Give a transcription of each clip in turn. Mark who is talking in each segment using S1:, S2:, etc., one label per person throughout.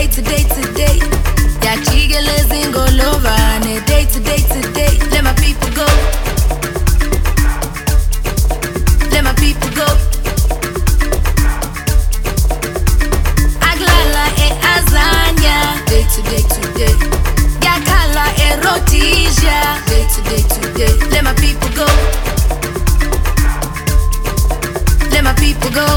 S1: to day to day. Yachigeles ingolovane day to day to day. Let my people go. Let my people go. Aglala e azanya day to day to day. Yakala e rotija day to day to day. Let my people go. Let my people go.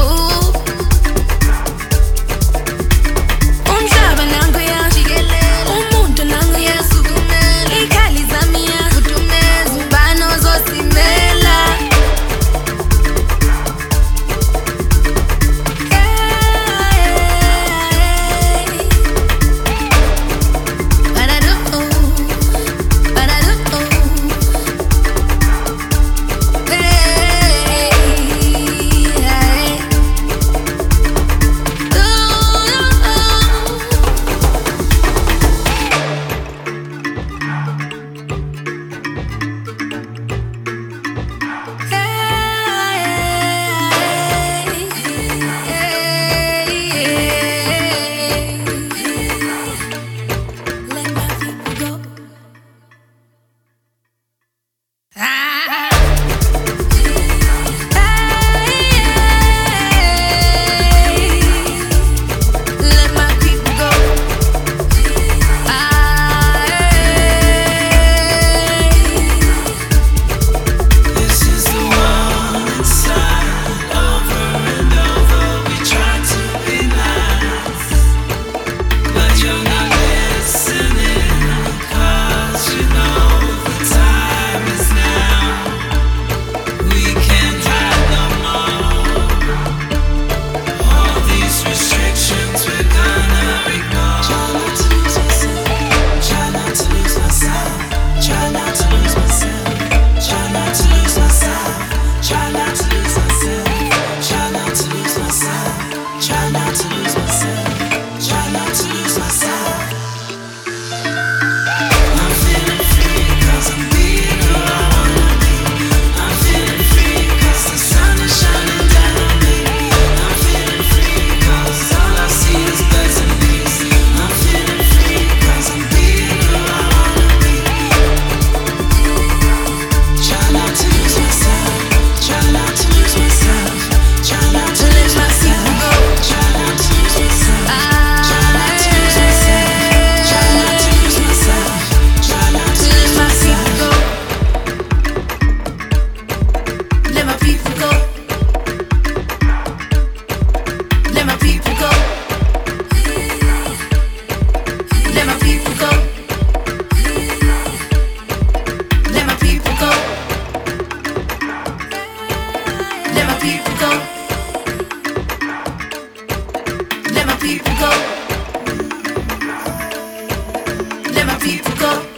S1: Umhlaba nangu yashikelele, umuntu nangu yasukumela, ikhali zami yafudumeza, ubani ozosimela. Let my people go.